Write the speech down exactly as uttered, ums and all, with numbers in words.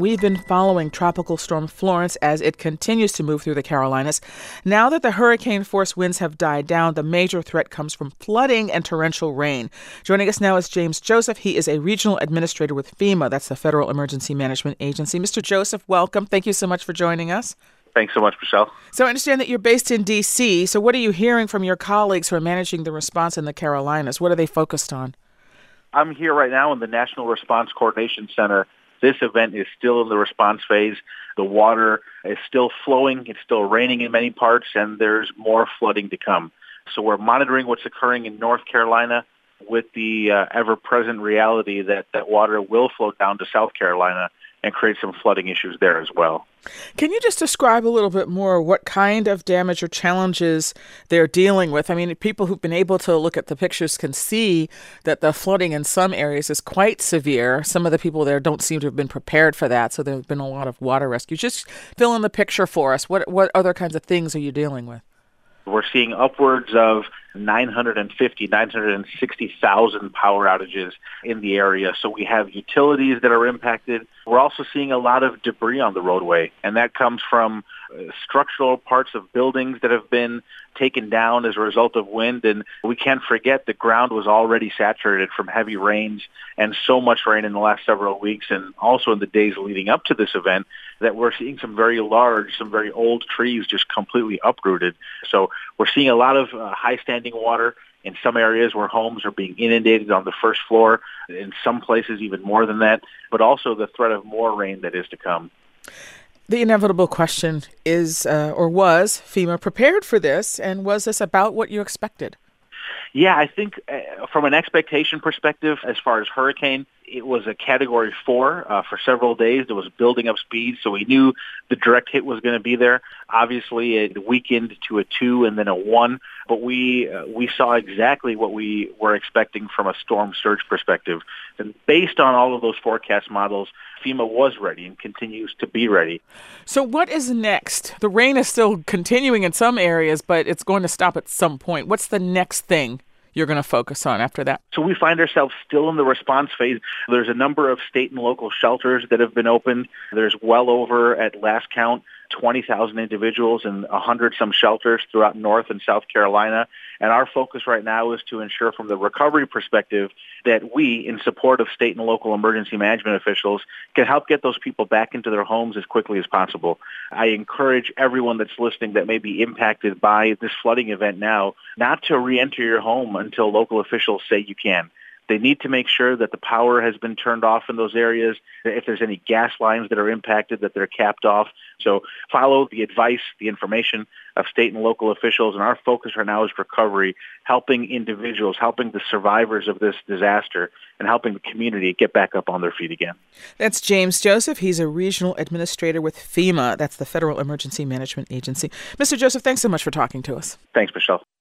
We've been following Tropical Storm Florence as it continues to move through the Carolinas. Now that the hurricane-force winds have died down, the major threat comes from flooding and torrential rain. Joining us now is James Joseph. He is a regional administrator with FEMA. That's the Federal Emergency Management Agency. Mister Joseph, welcome. Thank you so much for joining us. Thanks so much, Michelle. So I understand that you're based in D C. So what are you hearing from your colleagues who are managing the response in the Carolinas? What are they focused on? I'm here right now in the National Response Coordination Center. This event is still in the response phase. The water is still flowing. It's still raining in many parts, and there's more flooding to come. So we're monitoring what's occurring in North Carolina with the uh, ever-present reality that that water will flow down to South Carolina and create some flooding issues there as well. Can you just describe a little bit more what kind of damage or challenges they're dealing with? I mean, people who've been able to look at the pictures can see that the flooding in some areas is quite severe. Some of the people there don't seem to have been prepared for that, so there have been a lot of water rescue. Just fill in the picture for us. What what other kinds of things are you dealing with? We're seeing upwards of nine hundred fifty, nine hundred sixty thousand power outages in the area. So we have utilities that are impacted. We're also seeing a lot of debris on the roadway, and that comes from uh, structural parts of buildings that have been taken down as a result of wind. And we can't forget the ground was already saturated from heavy rains and so much rain in the last several weeks, and also in the days leading up to this event, that we're seeing some very large, some very old trees just completely uprooted. So we're seeing a lot of uh, high standing water in some areas where homes are being inundated on the first floor, in some places even more than that, but also the threat of more rain that is to come. The inevitable question is, uh, or was, FEMA prepared for this, and was this about what you expected? Yeah, I think uh, from an expectation perspective, as far as hurricane, it was a Category four uh, for several days. There was building up speed, so we knew the direct hit was going to be there. Obviously, it weakened to a two and then a one, but we uh, we saw exactly what we were expecting from a storm surge perspective. And based on all of those forecast models, FEMA was ready and continues to be ready. So what is next? The rain is still continuing in some areas, but it's going to stop at some point. What's the next thing you're going to focus on after that? So we find ourselves still in the response phase. There's a number of state and local shelters that have been opened. There's well over, at last count, twenty thousand individuals in one hundred some shelters throughout North and South Carolina. And our focus right now is to ensure from the recovery perspective that we, in support of state and local emergency management officials, can help get those people back into their homes as quickly as possible. I encourage everyone that's listening that may be impacted by this flooding event now not to re-enter your home until local officials say you can. They need to make sure that the power has been turned off in those areas. If there's any gas lines that are impacted, that they're capped off. So follow the advice, the information of state and local officials. And our focus right now is recovery, helping individuals, helping the survivors of this disaster, and helping the community get back up on their feet again. That's James Joseph. He's a regional administrator with FEMA. That's the Federal Emergency Management Agency. Mister Joseph, thanks so much for talking to us. Thanks, Michelle.